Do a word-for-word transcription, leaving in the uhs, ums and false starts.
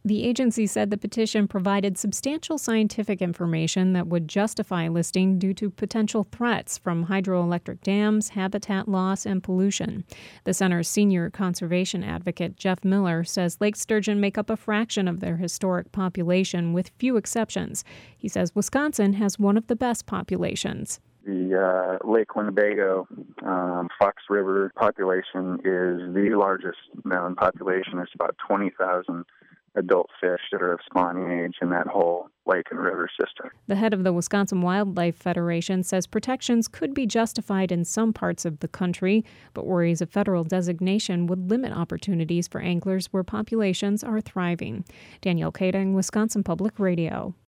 The agency said the petition provided substantial scientific information that would justify listing due to potential threats from hydroelectric dams, habitat loss, and pollution. The center's senior conservation advocate, Jeff Miller, says lake sturgeon make up a fraction of their historic population, with few exceptions. He says Wisconsin has one of the best populations. The uh, Lake Winnebago um, Fox River population is the largest known population. It's about twenty thousand adult fish that are of spawning age in that whole lake and river system. The head of the Wisconsin Wildlife Federation says protections could be justified in some parts of the country, but worries a federal designation would limit opportunities for anglers where populations are thriving. Danielle Kading, Wisconsin Public Radio.